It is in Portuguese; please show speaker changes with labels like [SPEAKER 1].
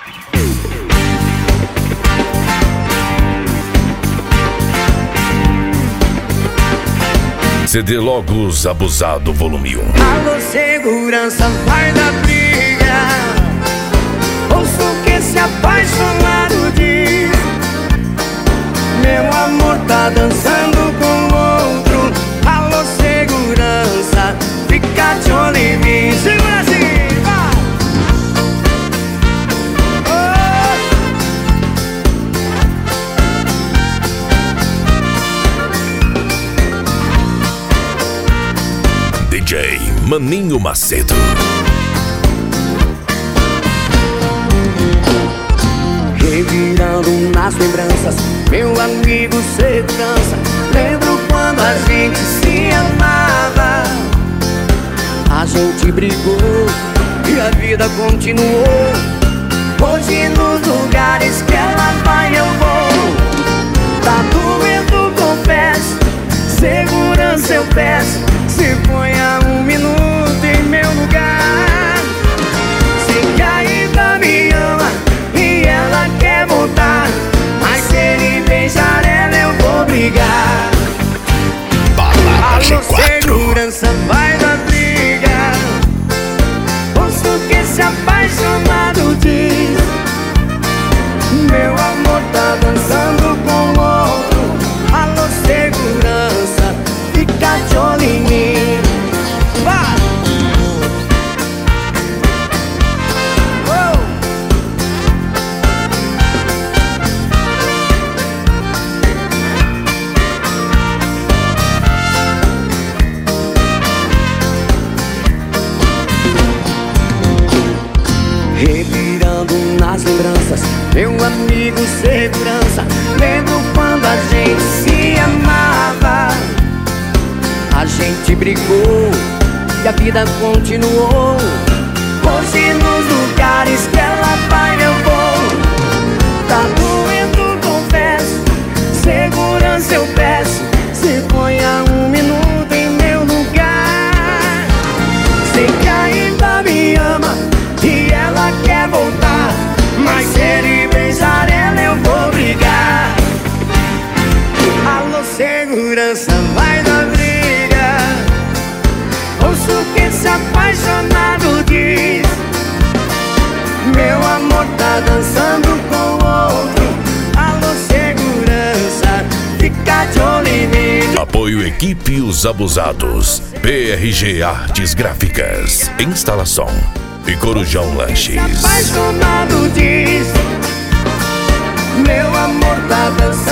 [SPEAKER 1] CD Logos Abusado Volume 1.
[SPEAKER 2] Alô, segurança, vai dar briga. Ouço o que esse apaixonado diz. Meu amor tá dançando com outro. Alô, segurança, fica de olho em mim. Segura assim, vai!
[SPEAKER 1] DJ Maninho Macedo.
[SPEAKER 2] Revirando nas lembranças, meu amigo segurança. Lembro quando a gente se amava. A gente brigou e a vida continuou. Hoje nos lugares que ela vai eu vou. Tá doendo, confesso. Segurança eu peço. Se ponha um minuto em meu lugar. Sei que ainda me ama e ela quer voltar, mas se ele beijar ela eu vou brigar.
[SPEAKER 1] Balada G4.
[SPEAKER 2] Segurança, vai dar briga. Ouço o que esse apaixonado diz. Meu amor tá dançando com outro. Alô, segurança, fica de olho em mim. Vai! Revirando nas lembranças, meu amigo segurança. Lembro quando a gente se amava. A gente brigou e a vida continuou. Hoje nos lugares que ela vai eu vou. Tá doendo, confesso. Segurança eu peço. Se ponha um minuto em meu lugar. Sei que ainda me ama e ela quer voltar, mas se ele beijar ela eu vou brigar. Alô, segurança, vai dar briga. Ouço o que esse apaixonado diz. Meu amor tá dançando com outro. Alô, segurança, fica de olho em mim.
[SPEAKER 1] Apoio Equipe Os Abusados. PRG Artes Gráficas. Instalação e Corujão Lanches.
[SPEAKER 2] Apaixonado diz. Meu amor tá dançando.